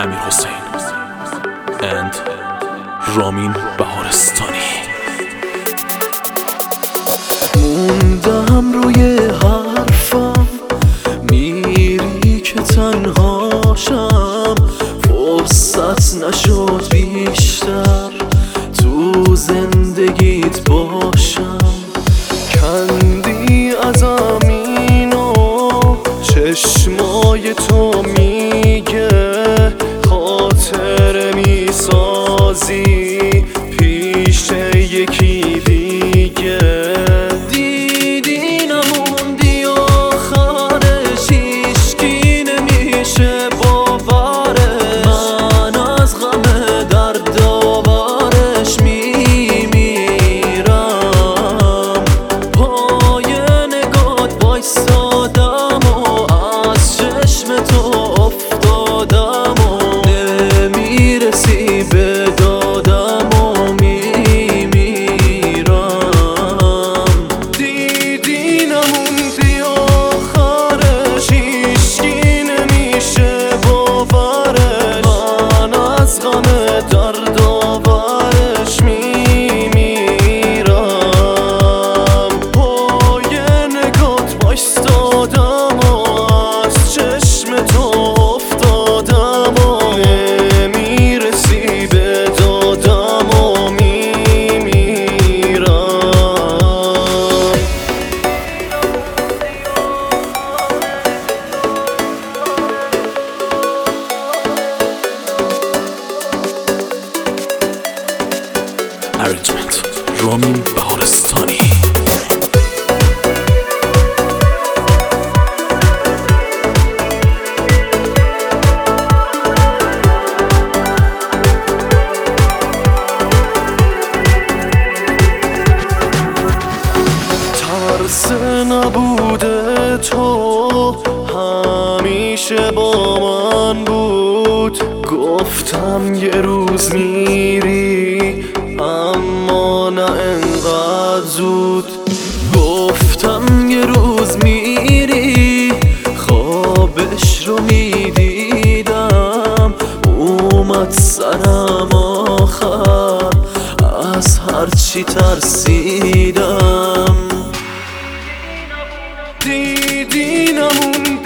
امیرحسین and رامین بهارستانی. موندم روی حرفم، میری که تنهاشم، فرصت نشد بیشتر تو زندگیت باشم. کندی ازم اینو، چشمای تو میگه خاطره میسازی پیش یکی دیگه. دیدی نموندی آخرش، هیچکی نمیشه باورش. من از غم درد آورش میمیرم. پای نگات وایستادم و از چشم تو افتادم و نمیرسی به دادم و میمیرم. دیدی نموندی آخرش، هیچکی نمیشه باورش. من از غم درد آورش میمیرم. پای نگات وایستادم و از چشم تو افتادم و نمیرسی به دادم و میمیرم. Arrangement رامین بهارستانی. ترس نبوده تو همیشه با من بود. گفتم یه روز میری اما نه انقدر زود. گفتم یه روز میری، خوابش رو میدیدم. اومد سرم آخر، از هرچی ترسیدم. دیدی نموندی